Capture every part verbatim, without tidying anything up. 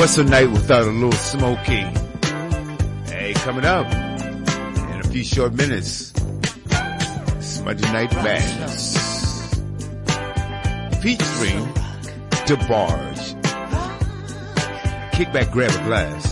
What's a night without a little Smokey? Hey, coming up in a few short minutes, it's Monday Night Madness featuring DeBarge. Kick back, grab a glass.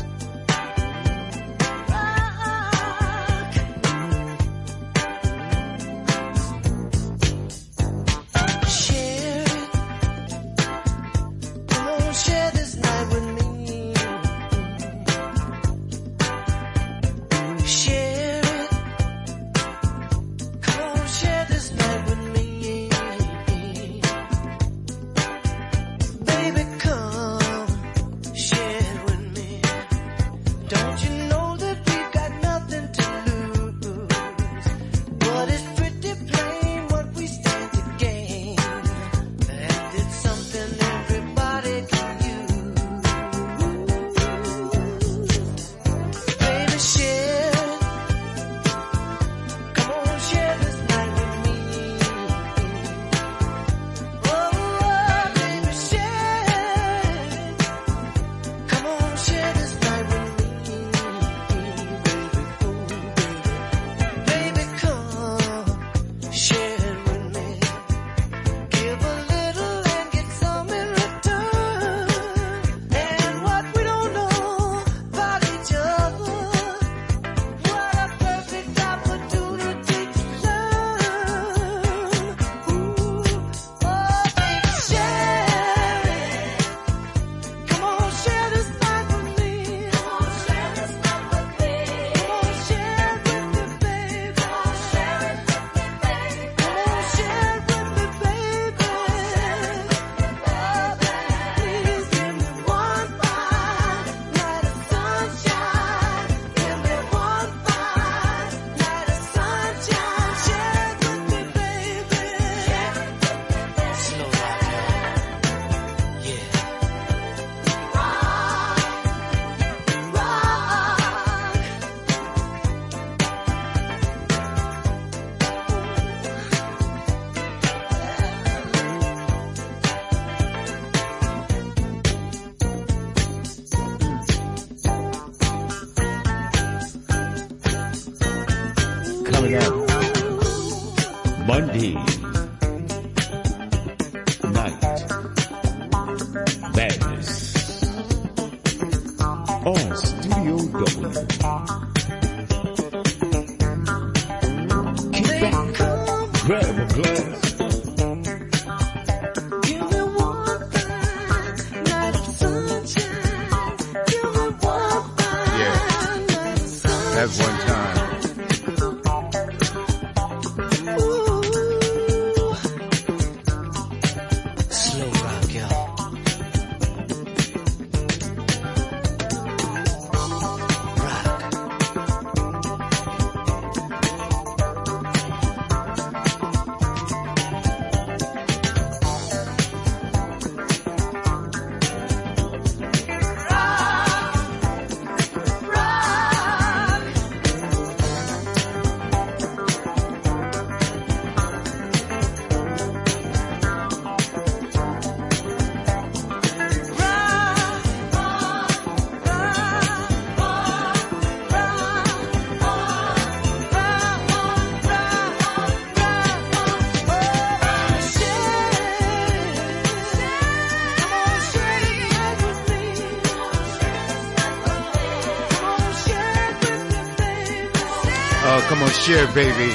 Share, baby.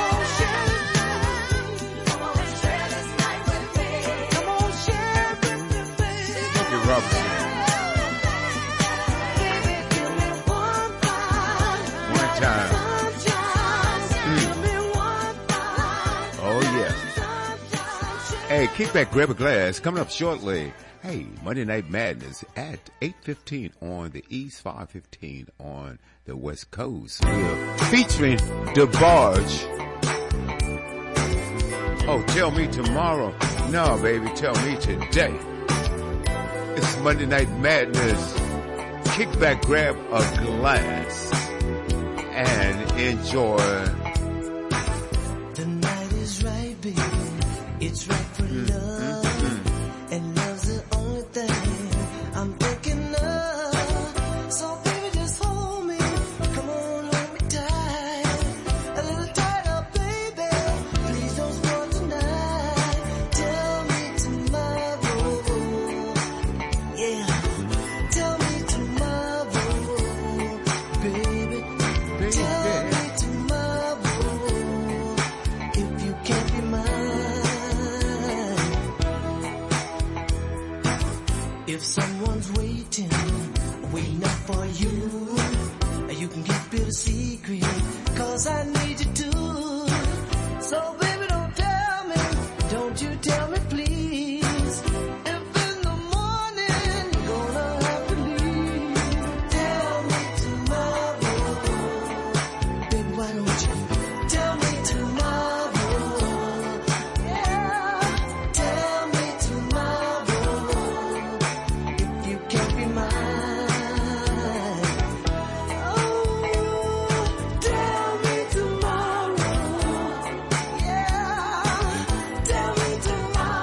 Smokey Robinson. One time. Mm. Oh, yeah. Hey, kick back, grab a glass. Coming up shortly. Hey, Monday Night Madness at eight fifteen on the East, five fifteen on the West Coast. We're featuring DeBarge. Oh, tell me tomorrow. No, baby, tell me today. It's Monday Night Madness. Kick back, grab a glass, and enjoy. The night is right, baby. It's right for mm-hmm. love. And love's the only thing I'm thinking of. Don't you tell me please, if in the morning you're gonna have to leave. Tell me tomorrow, baby, why don't you tell me tomorrow? Yeah, tell me tomorrow, if you can't be mine. Oh, tell me tomorrow. Yeah, tell me tomorrow.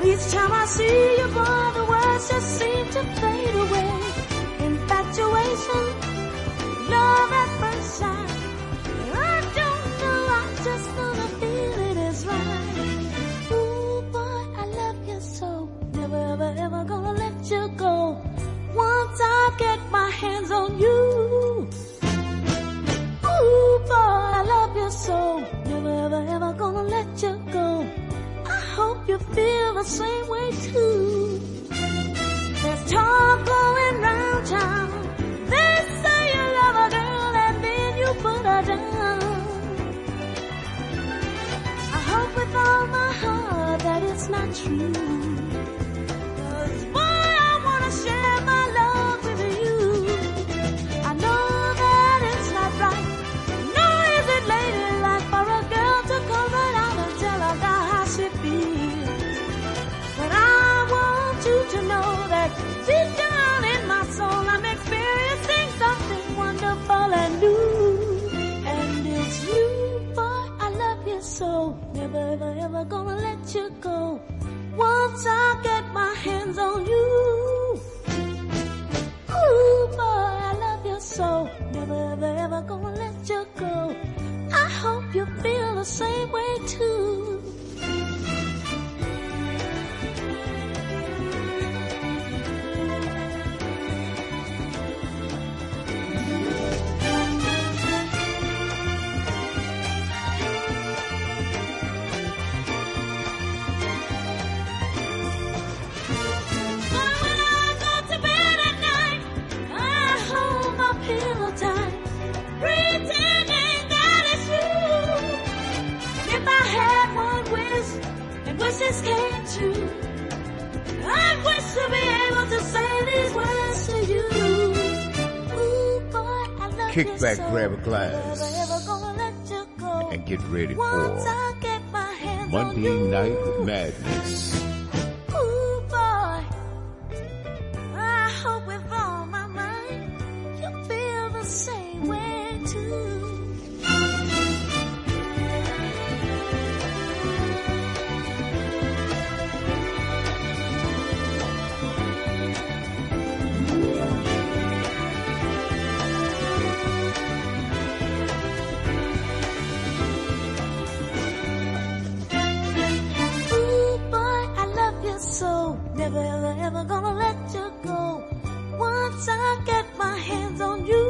But each time I see you, boy, the words just seem to fade away. Infatuation, love at first sight. I don't know, I just know the feeling is right. Ooh, boy, I love you so. Never, ever, ever gonna let you go. Once I get my hands on you. Ooh, boy, I love you so. Never, ever, ever gonna let you go. I hope you feel the same way too. There's talk going round town. They say you love a girl and then you put her down. I hope with all my heart that it's not true. 'Cause boy, I wanna share my love with you. I know that it's not right, nor is it ladylike for a girl to come right out and tell a guy how she feels. But I want you to know that deep down in my soul I'm experiencing something wonderful and new. And it's you, boy, I love you so. Never, ever, ever gonna let you go. Once I get my hands on you. Ooh, boy, I love you so. Never, ever, ever gonna let you go. I hope you feel the same way too. Wishes came true. I wish to be able to say these words to you. Ooh, boy, I love Kick you back, so. grab a glass, Never, ever gonna let you go. and get ready Once for I get my hands Monday on you. Night Madness. Ooh, boy, I hope with all my mind you feel the same way too. So never, ever, ever gonna let you go. Once I get my hands on you.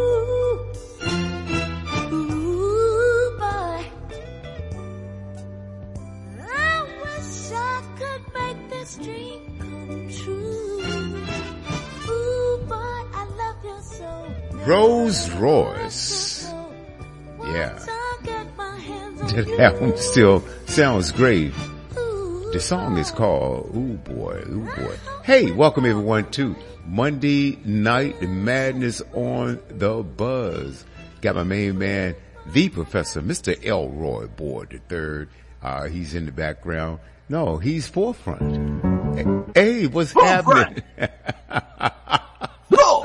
Ooh, boy, I wish I could make this dream come true. Ooh, boy, I love you so. Never, Rolls ever, Royce. Yeah. Once I get my hands on That you. album still sounds great. The song is called Ooh Boy, Ooh Boy. Hey, welcome everyone to Monday Night Madness on the Buzz. Got my main man, the professor, Mister Elroy Boyd the third. Uh, he's in the background. No, he's forefront. Hey, what's Forefront. happening?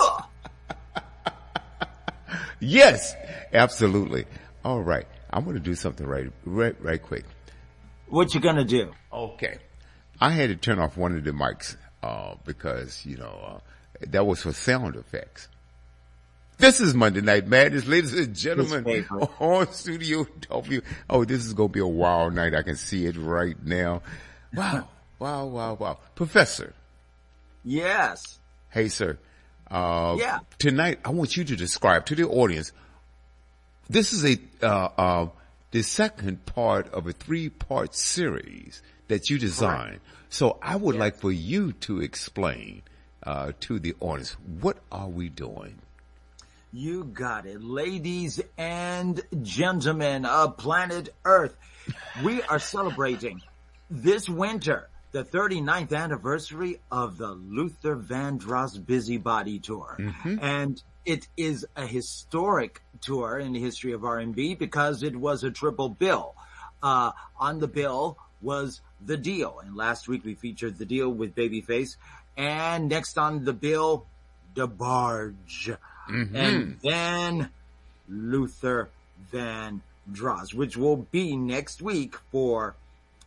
Yes, absolutely. All right. I'm going to do something right, right, right quick. What you gonna do? Okay. I had to turn off one of the mics, uh, because, you know, uh, that was for sound effects. This is Monday Night Madness, ladies and gentlemen, on Studio W. Oh, this is going to be a wild night. I can see it right now. Wow. Wow, wow, wow. Professor. Yes. Hey, sir. Uh, yeah. Tonight, I want you to describe to the audience. This is a, uh, uh, the second part of a three-part series that you designed. Correct. So I would yes. like for you to explain uh, to the audience, what are we doing? You got it. Ladies and gentlemen of planet Earth, we are celebrating this winter the thirty-ninth anniversary of the Luther Vandross Busybody Tour. Mm-hmm. And it is a historic tour in the history of R and B because it was a triple bill. Uh, on the bill was The Deal. And last week we featured The Deal with Babyface. And next on the bill, DeBarge. Mm-hmm. And then Luther Vandross, which will be next week for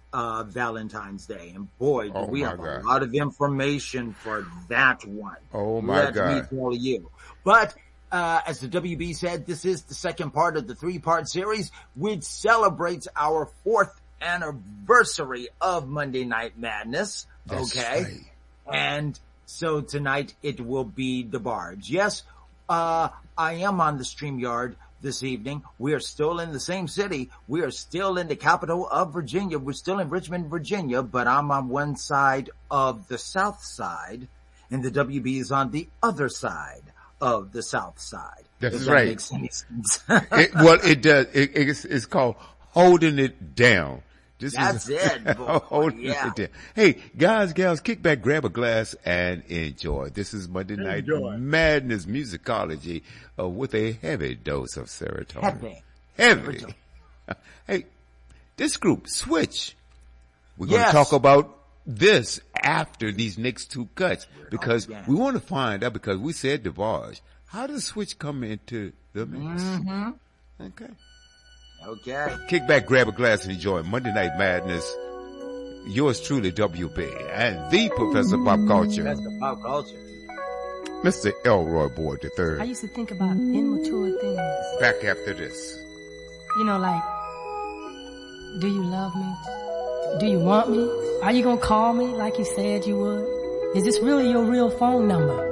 uh, Valentine's Day. And boy, do Oh, we my have God. a lot of information for that one. Oh, my Let God. me tell you. But, uh, as the W B said, this is the second part of the three-part series, which celebrates our fourth anniversary of Monday Night Madness. That's okay. right. And so tonight it will be DeBarge. Yes, uh, I am on the StreamYard this evening. We are still in the same city. We are still in the capital of Virginia. We're still in Richmond, Virginia, but I'm on one side of the south side and the W B is on the other side of the south side. That's if right. That makes any sense. It, well, it does. It, it's, it's called holding it down. This That's is it, boy. holding Yeah. it down. Hey, guys, gals, kick back, grab a glass, and enjoy. This is Monday Night Enjoy. Madness Musicology uh, with a heavy dose of serotonin. Heavy. Heavy. Serotonin. Hey, this group, Switch. We're going to Yes. talk about this after these next two cuts because yeah. we want to find out, because we said DeBarge. How does Switch come into the mix? Mm-hmm. Okay. Okay. Kick back, grab a glass, and enjoy Monday Night Madness. Yours truly, W B, and the Professor Pop Culture, That's the pop culture. Mister Elroy Boyd the I third. used to think about immature things. Back after this. You know, like, do you love me? Do you want me? Are you gonna call me like you said you would? Is this really your real phone number?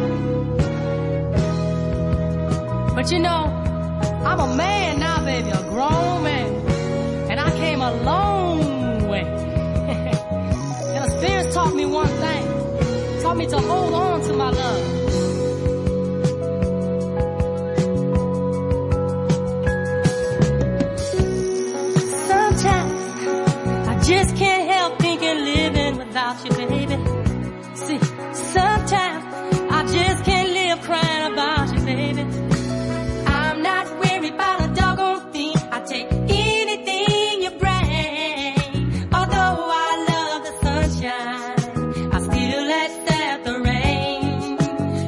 But you know, I'm a man now, baby, a grown man. And I came a long way. And experience taught me one thing. Taught me to hold on to my love. Sometimes I just can't help thinking living without you, baby. See, sometimes I just can't live crying about you, baby. I'm not worried about a doggone thing. I take anything you bring. Although I love the sunshine, I still accept the rain.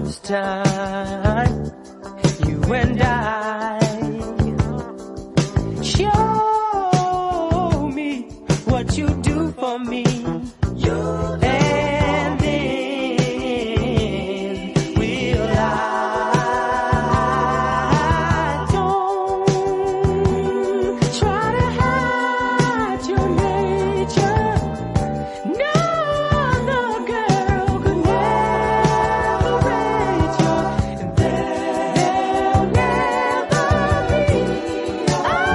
it's time you and I show me what you do for me. You and then will I don't try to hide your nature. No other girl could never rate you, and there'll never be a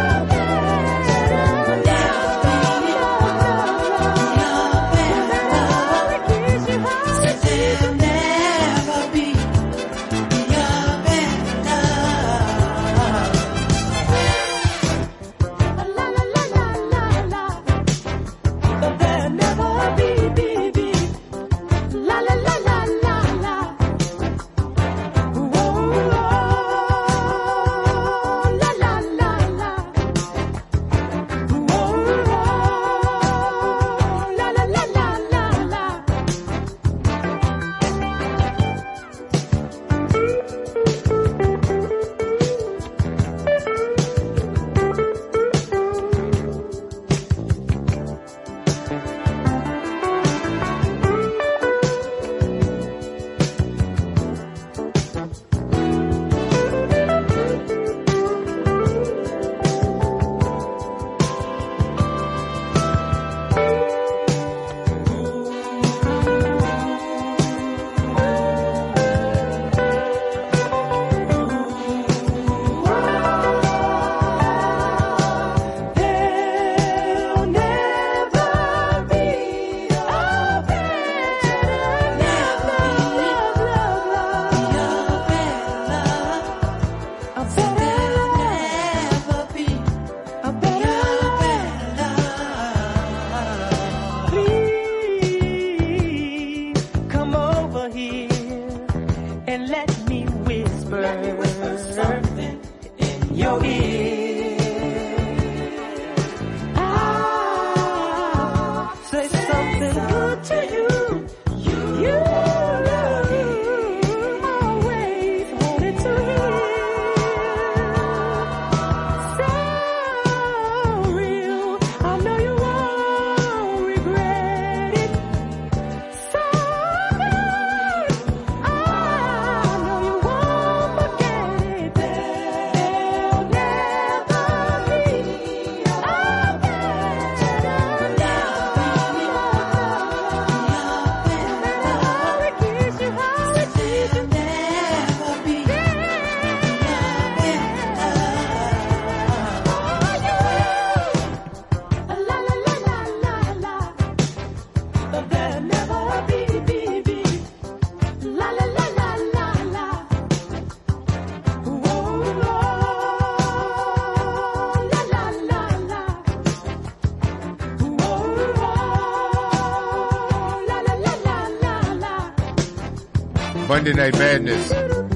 Monday Night Madness.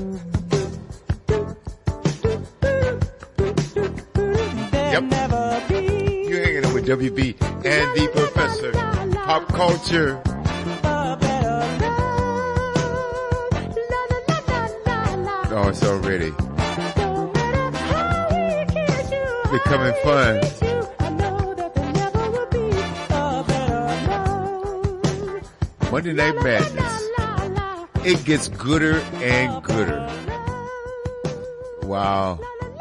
Yep. You're hanging out with W B and the Professor. Pop culture. Oh, it's already becoming fun. Monday Night Madness. It gets gooder and gooder. Wow.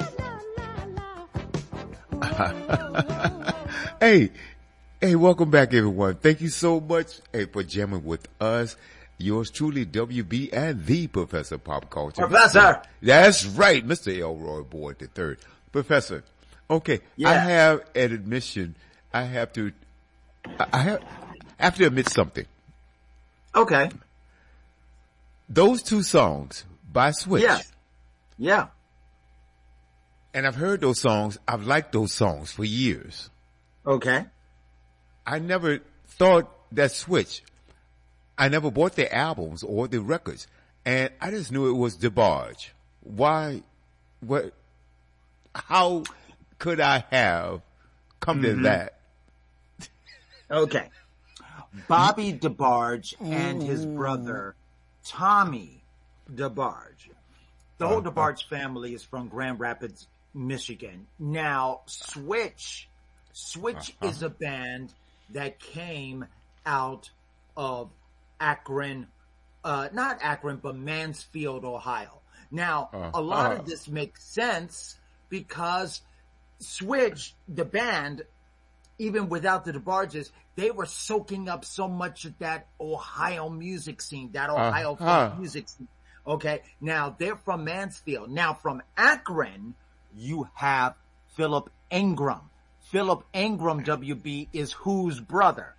Hey, hey, welcome back everyone. Thank you so much hey, for jamming with us. Yours truly, W B and the Professor Pop Culture. Professor! That's right, Mister Elroy Boyd the third. Professor, okay, yeah. I have an admission. I have to, I have, I have to admit something. Okay. Those two songs by Switch. Yeah. Yeah. And I've heard those songs. I've liked those songs for years. Okay. I never thought that Switch, I never bought their albums or their records. And I just knew it was DeBarge. Why, what, how could I have come mm-hmm. to that? Okay. Bobby DeBarge and his brother Tommy DeBarge. The whole Uh, uh. DeBarge family is from Grand Rapids, Michigan. Now, Switch, Switch Uh-huh. is a band that came out of Akron, uh, not Akron, but Mansfield, Ohio. Now, Uh, a lot uh. of this makes sense because Switch, the band, even without the DeBarges, they were soaking up so much of that Ohio music scene, that Ohio Uh-huh. folk music scene. Okay, now they're from Mansfield. Now from Akron, you have Philip Ingram. Philip Ingram, W B, is whose brother?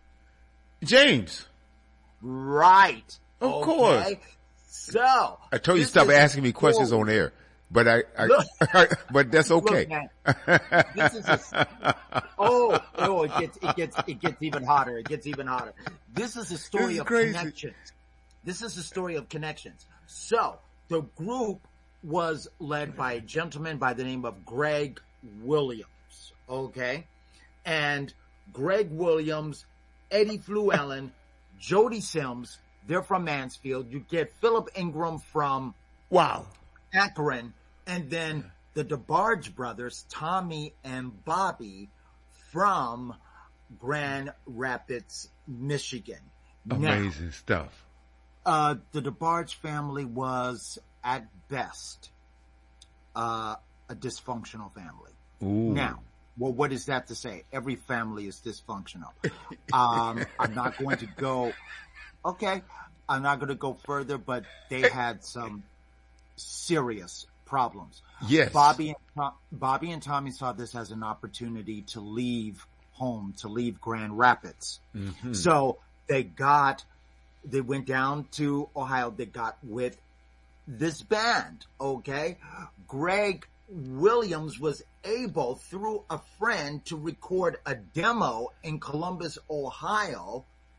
James. Right. Of okay? course. So I told you this stop is asking me questions story. on air, but I, I, Look. but that's okay. Look, man, this is a, oh, oh, it gets, it gets, it gets even hotter. It gets even hotter. This is a story This is of crazy. connections. This is a story of connections. So the group was led by a gentleman by the name of Greg Williams. Okay. And Greg Williams, Eddie Fluellen, Jody Sims, they're from Mansfield. You get Philip Ingram from Wow. Akron, and then the DeBarge brothers, Tommy and Bobby, from Grand Rapids, Michigan. Now, Amazing stuff. uh, the DeBarge family was, at best, uh, a dysfunctional family. Ooh. Now, well, what is that to say? Every family is dysfunctional. Um, I'm not going to go, okay, I'm not going to go further, but they had some serious problems. Yes. Bobby and, Tom, Bobby and Tommy saw this as an opportunity to leave home, to leave Grand Rapids. Mm-hmm. So they got, they went down to Ohio, they got with this band, okay? Greg Williams was able, through a friend, to record a demo in Columbus, Ohio,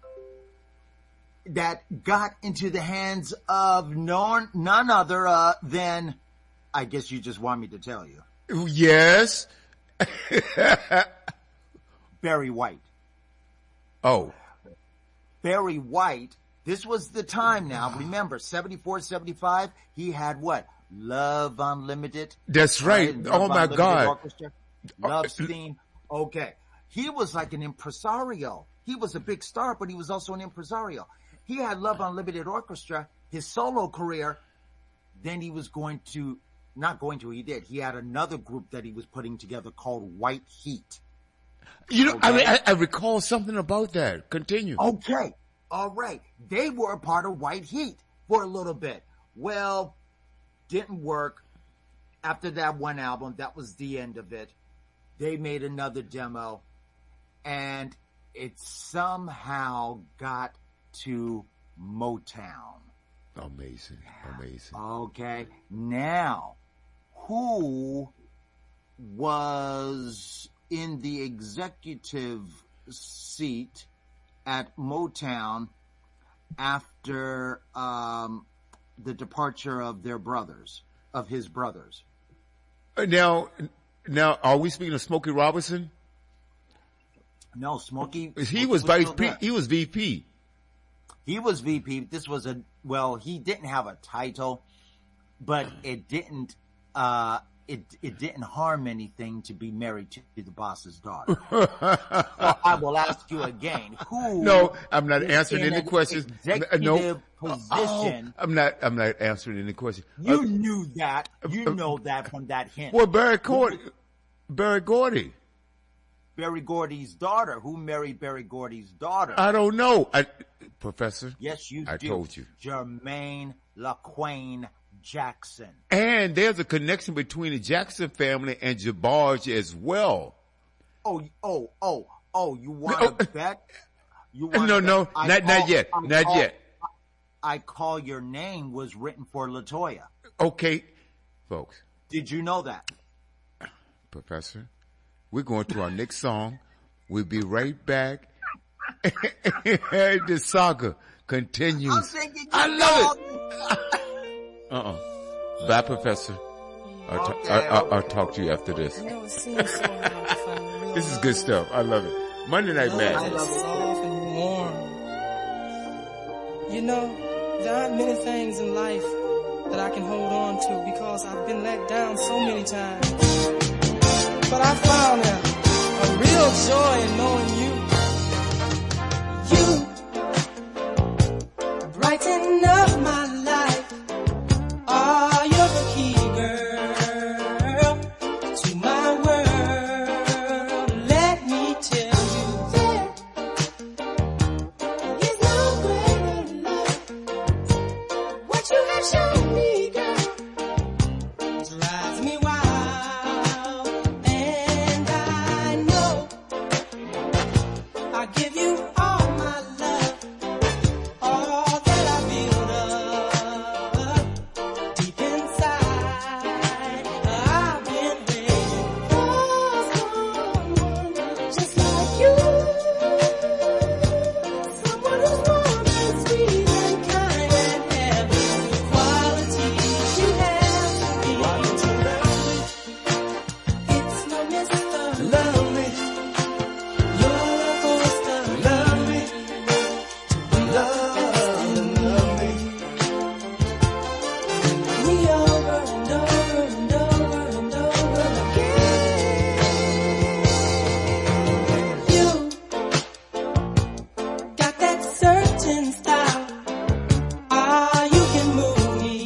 that got into the hands of none, none other uh, than, I guess you just want me to tell you, Yes. Barry White. Oh. Barry White, this was the time now, remember, seventy-four, seventy-five, he had what? Love Unlimited. That's right. Love Oh my Unlimited God. Orchestra, Love's Theme. Okay. He was like an impresario. He was a big star, but he was also an impresario. He had Love Unlimited Orchestra, his solo career. Then he was going to, not going to, he did. He had another group that he was putting together called White Heat. You know, I, Okay. mean, I, I recall something about that. Continue. Okay. All right. They were a part of White Heat for a little bit. Well, didn't work. After that one album, that was the end of it. They made another demo and it somehow got to Motown. Amazing. Amazing. Okay. Now, who was in the executive seat at Motown after um, the departure of their brothers, of his brothers? Uh, Now, now, are we speaking of Smokey Robinson? No, Smokey. He Smokey was vice. still P, there. he was V P. He was V P. This was a, well, he didn't have a title, but it didn't, uh, it, it didn't harm anything to be married to the boss's daughter. So I will ask you again, who? No, I'm not is answering in any an questions. Executive No. position. Oh, I'm not. I'm not answering any questions. You Uh, knew that. You know that from that hint. well, Barry Gordy. Barry Gordy. Barry Gordy's daughter. Who married Barry Gordy's daughter? I don't know, I, Professor. yes, you I do. told you. Jermaine LaQuaine Jackson. And there's a connection between the Jackson family and DeBarge as well. Oh, oh, oh, oh, you want No. to bet? You wanna No, bet? no, I not not call- yet, I not call- yet. I Call Your Name was written for LaToya. Okay, folks, Did you know that? Professor, we're going to our next song. We'll be right back. The saga continues. I'm thinking you I love know. it. Uh-uh. Bye, Professor. I'll, ta- Okay, I- I- okay. I'll talk to you after this. You know, it seems so hard to find real This is good stuff. I love it. Monday Night love Madness. that's soft and warm. You know, there aren't many things in life that I can hold on to because I've been let down so many times. But I found a, a real joy in knowing you. You brighten up my life. Oh, you're the key, girl, to my world. Let me tell you that there's no greater love. What you have shown me, girl, drives me wild. And I know I give you all my love, all that I build up deep inside. I've been waiting for someone just like you, someone who's warm and sweet and kind and every quality you have to be. Why don't you love me? It's no mister. Love me. You're a poster. Love me. Love, love me. Me over and over and over and over again. You got that certain style. Ah, you can move me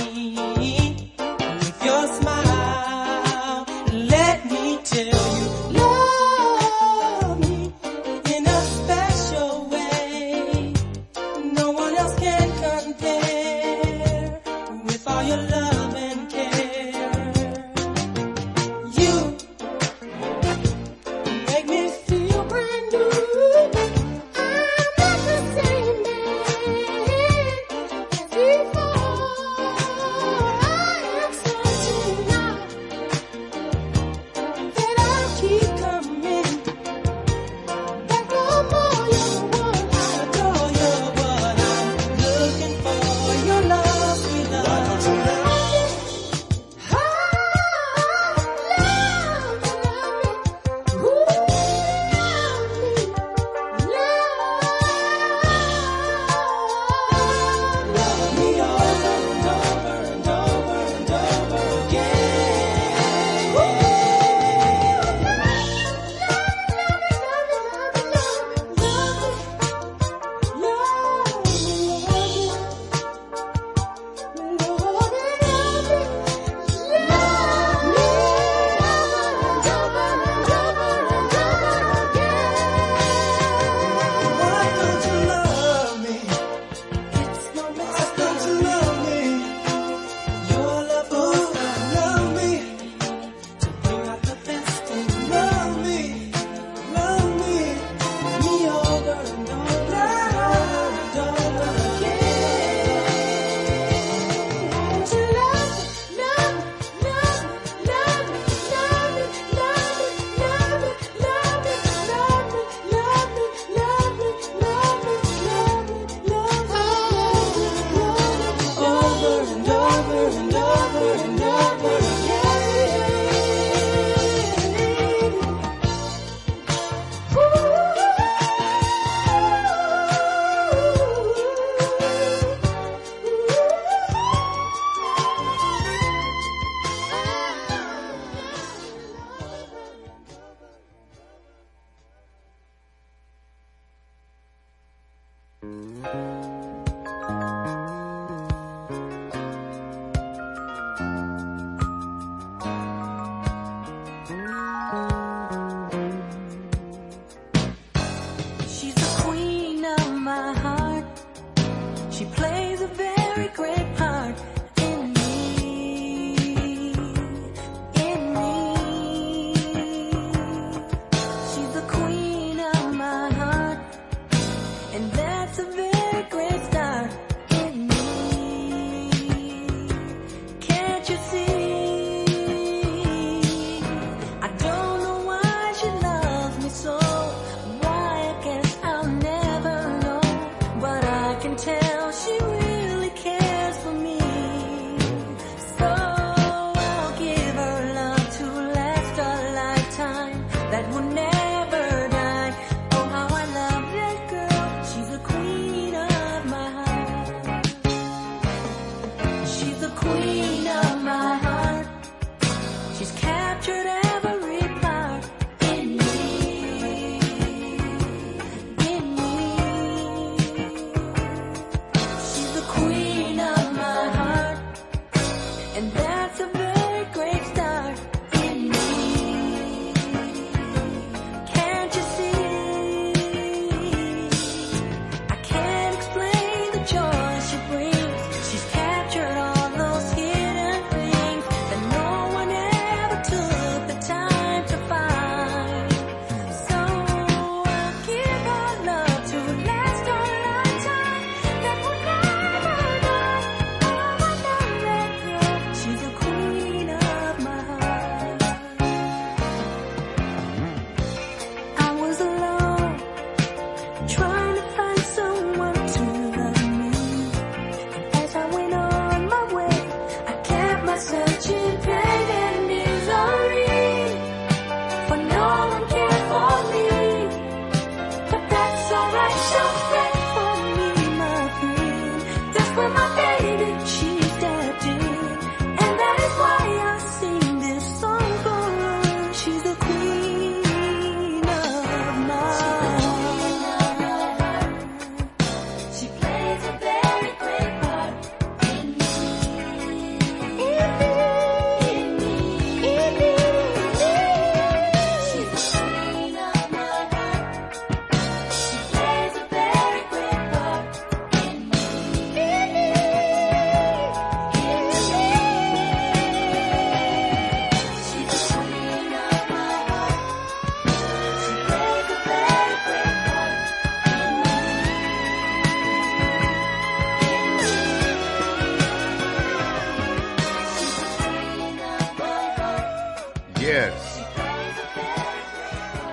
with your smile. Let me tell you, love me in a special way. No one else can compare with all your love and care. You make me feel brand new. I'm not the same man as before. I am certain now that I'll keep coming back for more. You're the one I adore. You're what I'm looking for. Your love, sweet love. Why don't you love me? Ah, love, love me. Ooh, love me. Love, love me over and over and over and over again. Ooh, she's the queen of my heart. She plays a very great part in me, in me. She's the queen of my heart, and that's a very great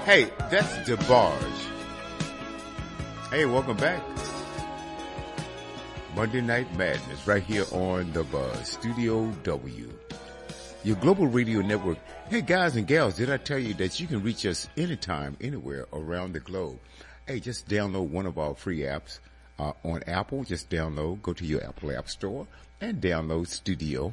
Hey, that's DeBarge. Hey, welcome back. Monday Night Madness right here on The Buzz, Studio W, your global radio network. Hey, guys and gals, did I tell you that you can reach us anytime, anywhere around the globe? Hey, just download one of our free apps uh, on Apple. Just download, go to your Apple App Store and download Studio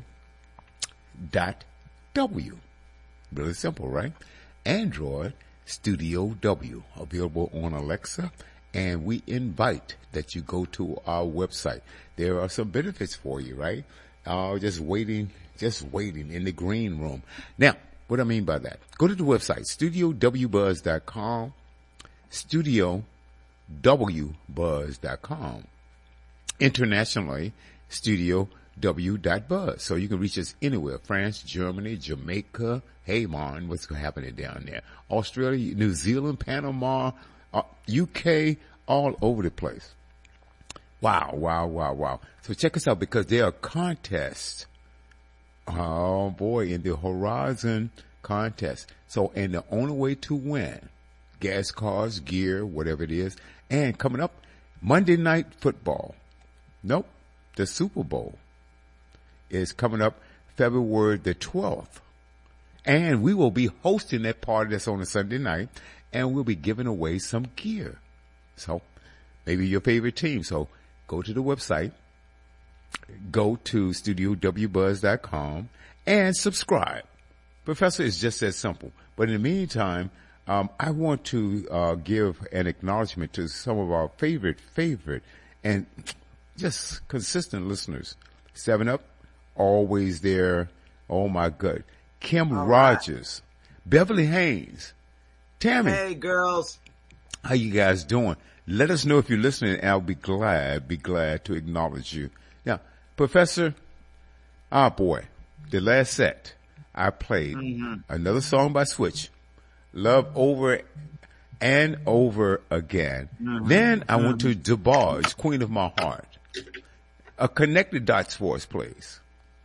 dot W. Really simple, right? Android, Studio W, available on Alexa. And we invite that you go to our website. There are some benefits for you, right? Uh, just waiting, just waiting in the green room. Now, what I mean by that, go to the website, studio w buzz dot com, studio w buzz dot com. Internationally, studio w dot buzz. So you can reach us anywhere, France, Germany, Jamaica. Hey, man, what's happening down there? Australia, New Zealand, Panama, Uh, U K, all over the place. Wow, wow, wow, wow. So check us out because there are contests. Oh boy, in the Horizon contest. So, and the only way to win, gas cars, gear, whatever it is. And coming up, Monday Night Football. Nope, the Super Bowl is coming up February the twelfth. And we will be hosting that party that's on a Sunday night. And we'll be giving away some gear. So maybe your favorite team. So go to the website, go to studio w buzz dot com and subscribe. Professor, it's just that simple. But in the meantime, um, I want to uh, give an acknowledgement to some of our favorite, favorite, and just consistent listeners. Seven Up, always there. Oh my God. Kim All Rogers, right. Beverly Haynes. Tammy. Hey, girls. How you guys doing? Let us know if you're listening, and I'll be glad, be glad to acknowledge you. Now, Professor, ah, boy, the last set, I played mm-hmm. another song by Switch, Love Over and Over Again. Mm-hmm. Then I mm-hmm. went to DeBarge, Queen of My Heart. A Connected Dots for us, please.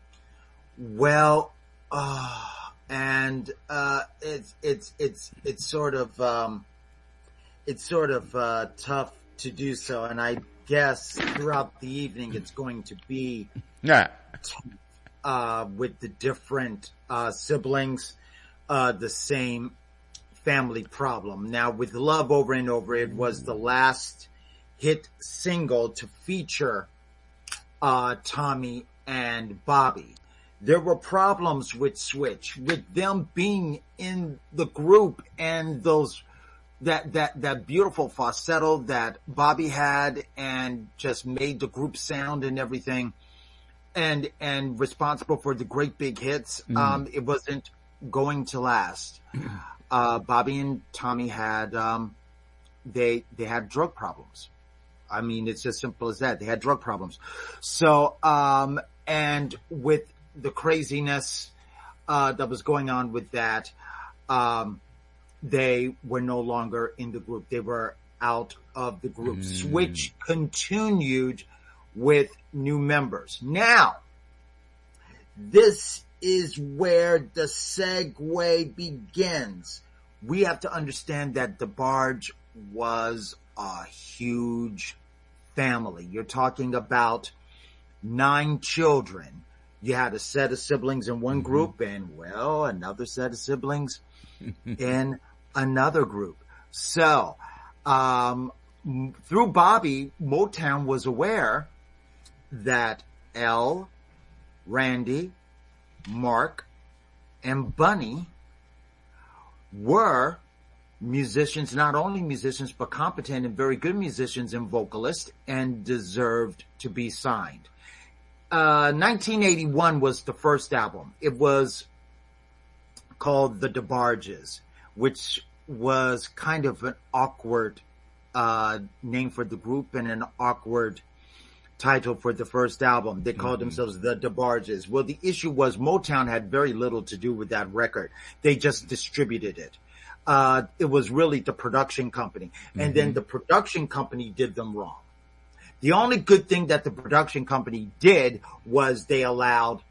Well, uh... And, uh, it's, it's, it's, it's sort of, um, it's sort of, uh, tough to do so. And I guess throughout the evening, it's going to be, yeah. uh, with the different, uh, siblings, uh, the same family problem. Now with Love Over and Over, it was the last hit single to feature, uh, Tommy and Bobby. There were problems with Switch, with them being in the group and those, that, that, that beautiful falsetto that Bobby had and just made the group sound and everything and, and responsible for the great big hits. Mm. Um, it wasn't going to last. Uh, Bobby and Tommy had, um, they, they had drug problems. I mean, it's as simple as that. They had drug problems. So, um, and with, the craziness uh that was going on with that, um they were no longer in the group. They were out of the group. Mm. Switch continued with new members. Now, this is where the segue begins. We have to understand that DeBarge was a huge family. You're talking about nine children. You had a set of siblings in one group and, well, another set of siblings in another group. So, um, through Bobby, Motown was aware that Elle, Randy, Mark, and Bunny were musicians, not only musicians, but competent and very good musicians and vocalists, and deserved to be signed. Uh, nineteen eighty-one was the first album. It was called The DeBarges, which was kind of an awkward, uh, name for the group and an awkward title for the first album. They called mm-hmm. themselves The DeBarges. Well, the issue was Motown had very little to do with that record. They just distributed it. Uh, it was really the production company. Mm-hmm. And then the production company did them wrong. The only good thing that the production company did was they allowed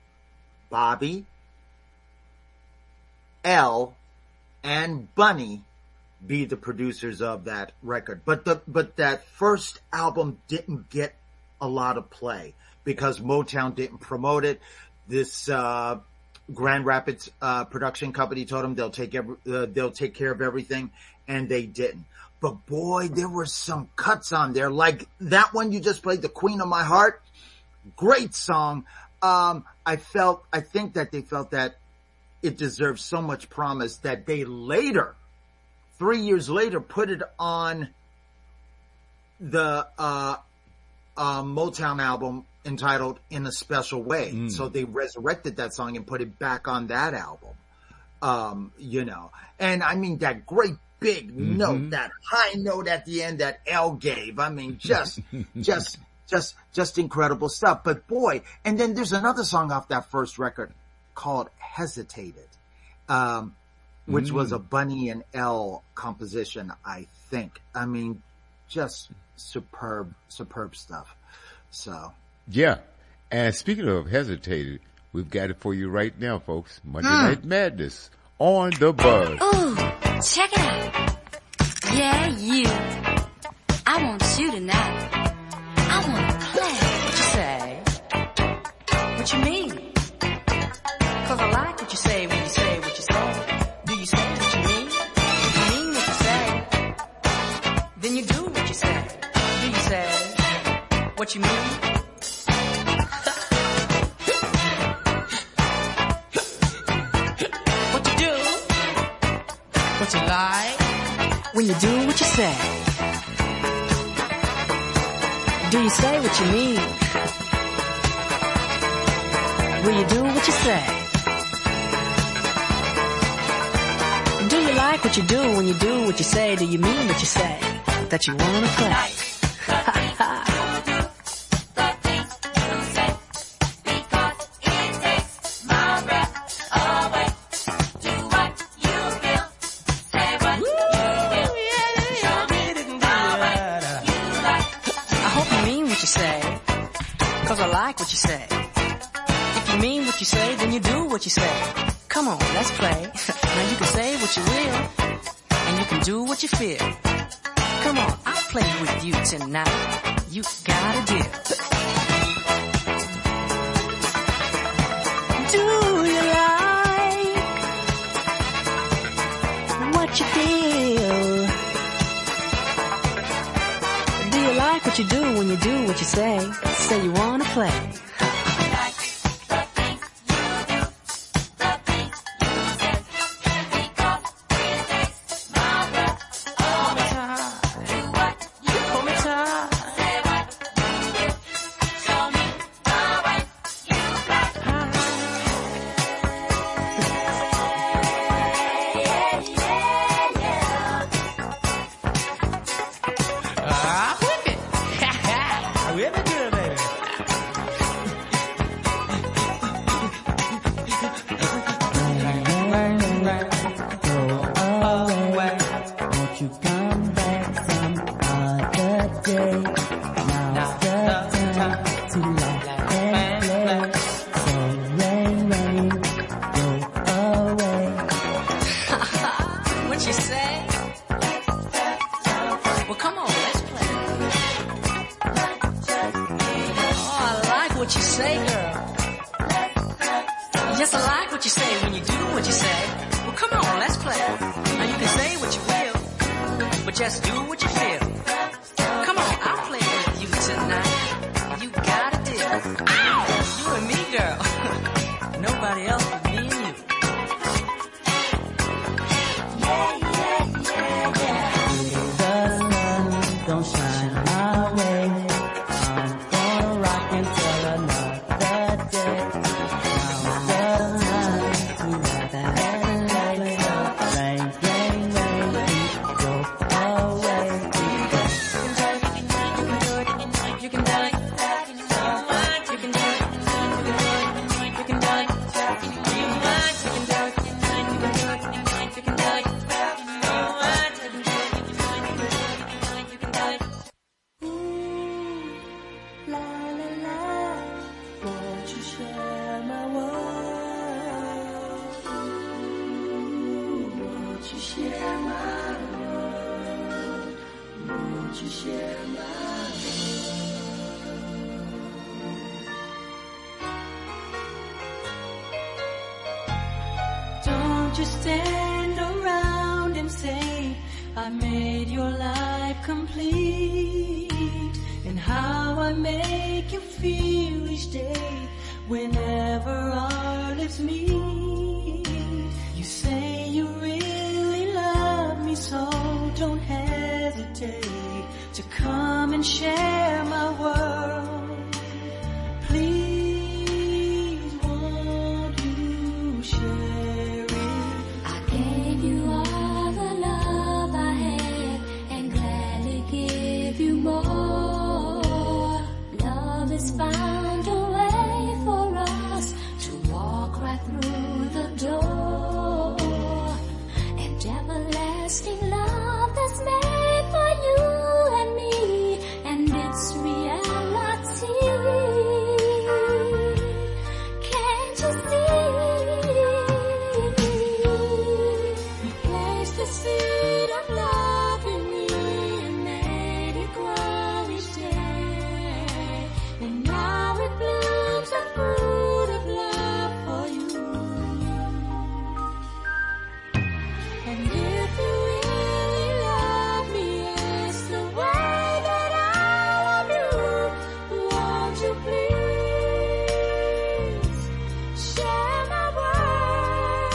Bobby, Elle, and Bunny be the producers of that record. But the, but that first album didn't get a lot of play because Motown didn't promote it. This, uh, Grand Rapids, uh, production company told them they'll take every, uh, they'll take care of everything, and they didn't. But boy, there were some cuts on there, like that one you just played, The Queen of My Heart. Great song. Um, I felt, I think that they felt that it deserved so much promise that they later, three years later, put it on the, uh, uh, Motown album entitled In a Special Way. Mm. So they resurrected that song and put it back on that album. Um, you know, and I mean that great big mm-hmm. note, that high note at the end that L gave. I mean, just, just, just, just incredible stuff. But boy, and then there's another song off that first record called Hesitated, um, which mm. was a Bunny and L composition, I think. I mean, just superb, superb stuff. So. Yeah. And speaking of Hesitated, we've got it for you right now, folks. Monday mm. Night Madness on the Buzz. Ooh, check it out. Yeah, you. I want you tonight. I want to play. What you say? What you mean? Cause I like what you say when you say what you say. Do you say what you mean? If you mean what you say, then you do what you say. Do you say what you mean? What you do? What you like? When you do what you say. Do you say what you mean? Will you do what you say? Do you like what you do when you do what you say? Do you mean what you say? That you wanna play? What you say. If you mean what you say, then you do what you say. Come on, let's play. Now you can say what you will, and you can do what you feel. Come on, I'll play with you tonight. You got a deal. Do you like what you feel? Do you like what you do when you do what you say? Say you wanna play. Share my world. won't you share my world? Don't just stand around and say, I made your life complete, and how I make you feel each day whenever our lips meet. You say you really love me, so don't hesitate to come and share my world. Please, won't you share it? I gave you all the love I had and gladly give you more. Love is found a way for us to walk right through the door, and everlasting love that's made for you and me, and it's reality. Can't you see? You placed the seed of love in me and made it grow each day, and now it blooms a fruit of love for you. And if you really love me as the way that I love you, won't you please share my world?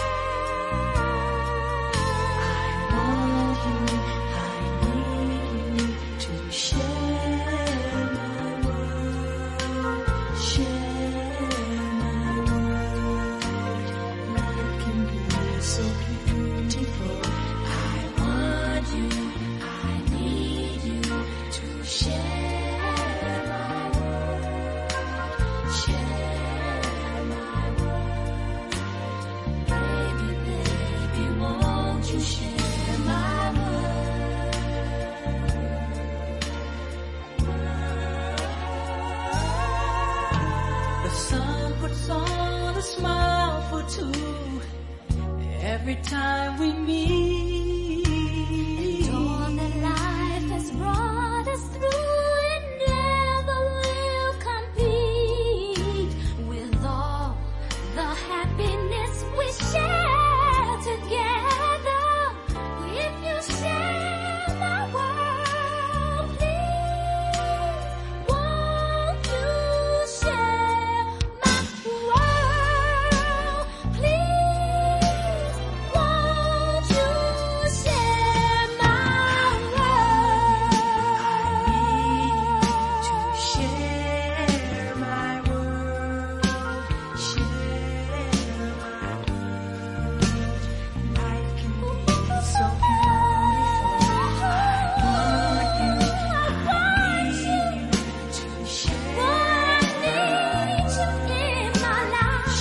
I want you, I need you to share my world, share my world. Life can be so beautiful. I want you, I need you to share my world, share my world. Baby, baby, won't you share my world? The sun puts on a smile for two every time we meet. And all that life has brought us through, it never will compete with all the happiness we share together. If you share my world, please, won't you share my world? Please, won't you share my world? To share my world, share my world. Life can be so beautiful. I want you, I need you to share. I need you in my life.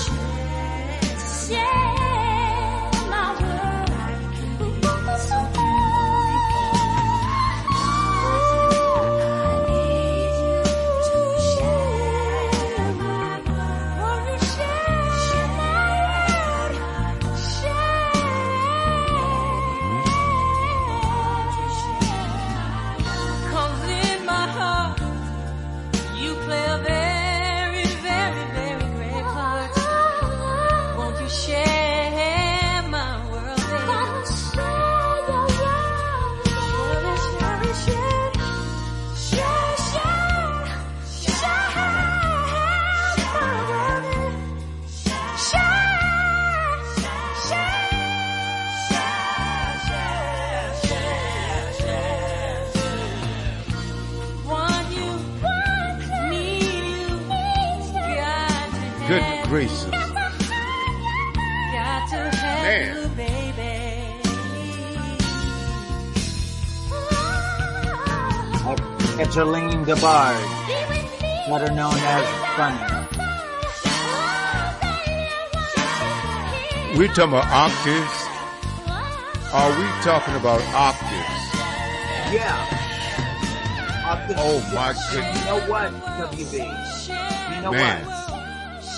Share my world. Life can be so beautiful. I need you to share my world. Won't you share my world? Share. 'Cause in my heart you play a very, very, very great part. Won't you share my world, baby? Share your world. Share, share, share, share, share my world. Share, want you, need you, got to Good have gracious. got to have Man. you, baby. Echeline DeBard, better known as Sunny. We talking about octaves? Are we talking about octaves? Yeah. Octave- Oh my You goodness. know what, W B? You know Man. what?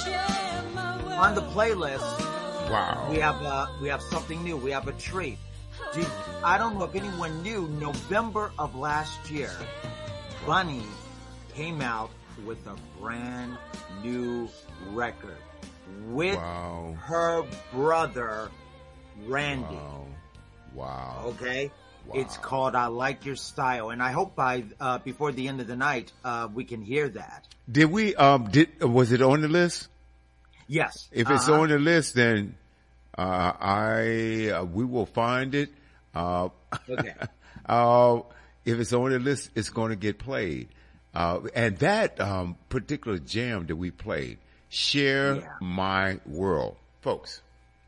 On the playlist, Wow. we have uh, we have something new. We have a treat. Did, I don't know if anyone knew, November of last year, Bunny came out with a brand new record with Wow. her brother, Randy. Wow. Wow. Okay? Wow. It's called I Like Your Style. And I hope by, uh, before the end of the night, uh, we can hear that. Did we, um, did, was it on the list? Yes. If it's Uh-huh. on the list, then, uh, I, uh, we will find it. Uh, Okay. uh, if it's on the list, it's going to get played. Uh, and that, um, particular jam that we played, Share Yeah. My World. Folks,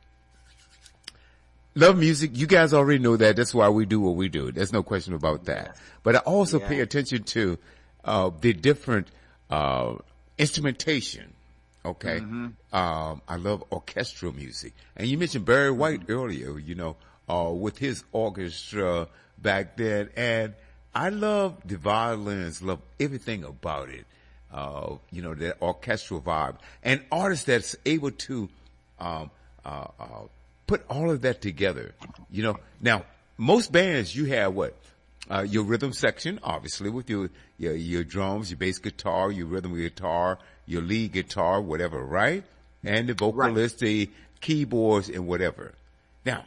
love music. You guys already know that. That's why we do what we do. There's no question about that. Yes. But I also Yeah. pay attention to, uh, the different, uh, instrumentation. Okay. Mm-hmm. Um, I love orchestral music. And you mentioned Barry White earlier, you know, uh, with his orchestra back then. And I love the violins, love everything about it. Uh, you know, that orchestral vibe. And artists that's able to, um, uh, uh, put all of that together. You know, now, most bands, you have what? Uh, your rhythm section, obviously, with your, your, your drums, your bass guitar, your rhythm guitar, your lead guitar, whatever, right? And the vocalist, the keyboards and whatever. Now,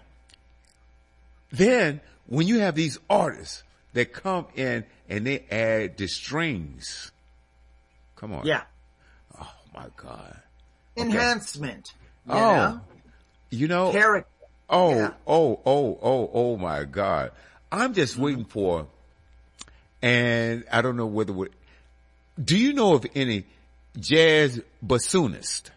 then when you have these artists that come in and they add the strings, come on. Yeah. Oh my God. Enhancement. You Oh, know? you know, Character. oh, Yeah. oh, oh, oh, oh my God. I'm just waiting for, and I don't know whether, we, do you know of any jazz bassoonist?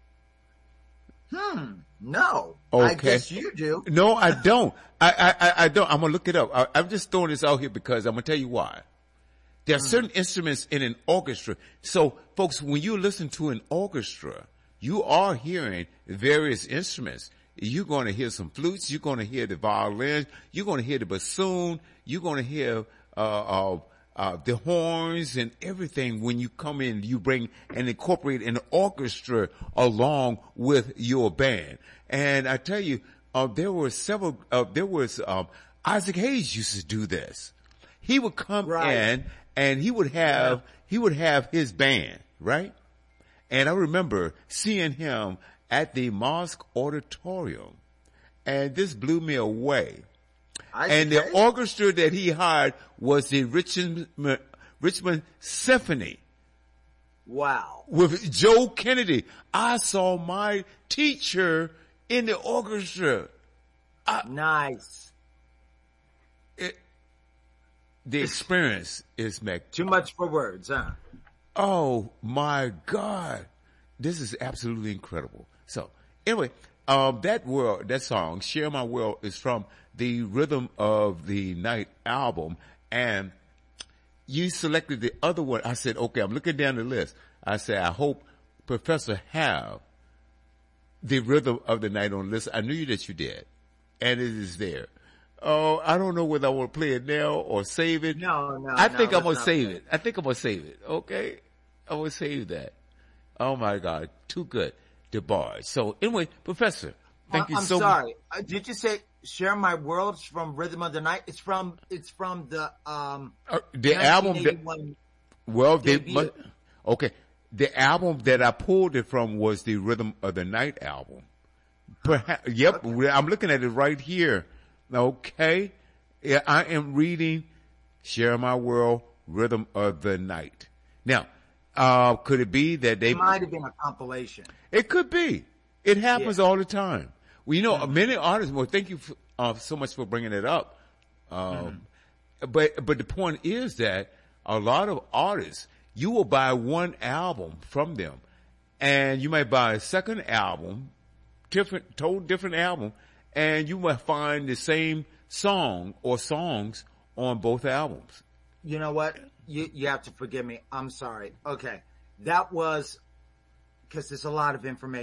Hmm. No. Okay. I guess you do. No, I don't. I, I, I- I don't. I'm gonna look it up. I, I'm just throwing this out here because I'm gonna tell you why. There are certain instruments in an orchestra. So, folks, when you listen to an orchestra, you are hearing various instruments. You're going to hear some flutes. You're going to hear the violin. You're going to hear the bassoon. You're going to hear uh, uh, uh, the horns and everything. When you come in, you bring and incorporate an orchestra along with your band. And I tell you, uh, there were several. Uh, there was um, Isaac Hayes used to do this. He would come Right. in and he would have he would have his band, right? And I remember seeing him at the Mosque Auditorium, and this blew me away. I And the see. orchestra that he hired was the Richmond Richmond Symphony Wow. with Joe Kennedy. I saw my teacher in the orchestra. Nice. It, the experience is magnificent. Too much for words, huh? Oh my God. This is absolutely incredible. So anyway, um, that world, that song, Share My World, is from the Rhythm of the Night album. And you selected the other one. I said, okay, I'm looking down the list. I said, I hope Professor have the Rhythm of the Night on the list. I knew that you did. And it is there. Oh, I don't know whether I want to play it now or save it. No, no. I no, think I'm let's gonna not save play it. I think I'm gonna save it. Okay, I'm gonna save that. Oh my God, too good. DeBarge. So anyway, Professor, thank Uh, you I'm so much. sorry. Uh, did you say Share My World from Rhythm of the Night? It's from, it's from the, um, Uh, the album that, nineteen eighty-one. well, they debut. must, okay, the album that I pulled it from was the Rhythm of the Night album. Perhaps, yep, I'm looking at it right here. Okay, yeah, I am reading Share My World, Rhythm of the Night. Now, uh, could it be that they It might have been a compilation. It could be. It happens Yeah. all the time. Well, you know, many artists, well, thank you for, uh, so much for bringing it up. Um, but, but the point is that a lot of artists, you will buy one album from them and you might buy a second album, different, total different album, and you might find the same song or songs on both albums. You know what? You, you have to forgive me. I'm sorry. Okay. That was, cause there's a lot of information.